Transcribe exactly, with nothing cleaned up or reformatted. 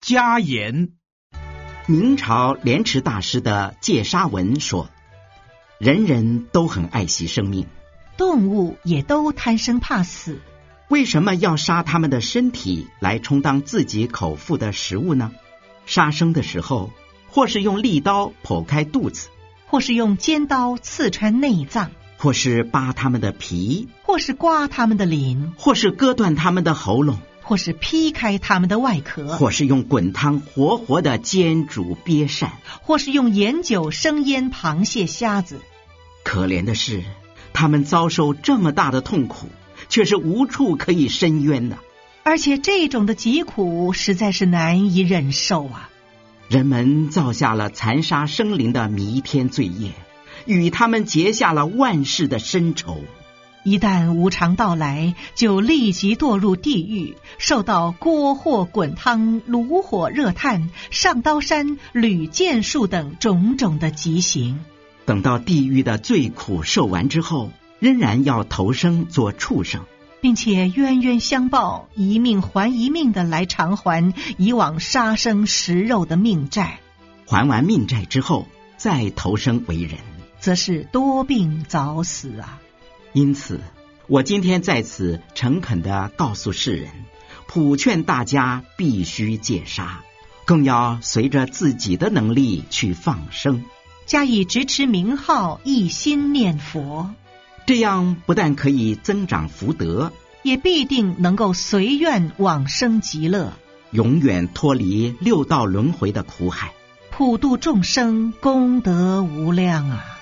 家言。 明朝莲池大师的戒杀文说，人人都很爱惜生命， 动物也都贪生怕死， 为什么要杀他们的身体来充当自己口腹的食物呢？杀生的时候，或是用利刀剖开肚子， 或是用尖刀刺穿内脏， 或是扒他们的皮， 或是刮他们的鳞， 或是割断他们的喉咙， 或是劈开他们的外壳， 或是用滚汤活活的煎煮鳖鳝， 或是用盐酒生腌螃蟹虾子。 可怜的是，他们遭受这么大的痛苦，却是无处可以伸冤的。 而且这种的疾苦实在是难以忍受啊！ 人们造下了残杀生灵的弥天罪业，与他们结下了万世的深仇。 一旦无常到来，就立即堕入地狱，受到锅火滚汤、炉火热炭、上刀山、履剑术等种种的极刑。 等到地狱的罪苦受完之后，仍然要投生做畜生， 并且冤冤相报，一命还一命的来偿还以往杀生食肉的命债。 还完命债之后，再投生为人， 则是多病早死啊！ 因此，我今天在此诚恳地告诉世人，普劝大家必须戒杀，更要随着自己的能力去放生， 加以执持名号，一心念佛。 这样不但可以增长福德， 也必定能够随愿往生极乐， 永远脱离六道轮回的苦海， 普度众生，功德无量啊！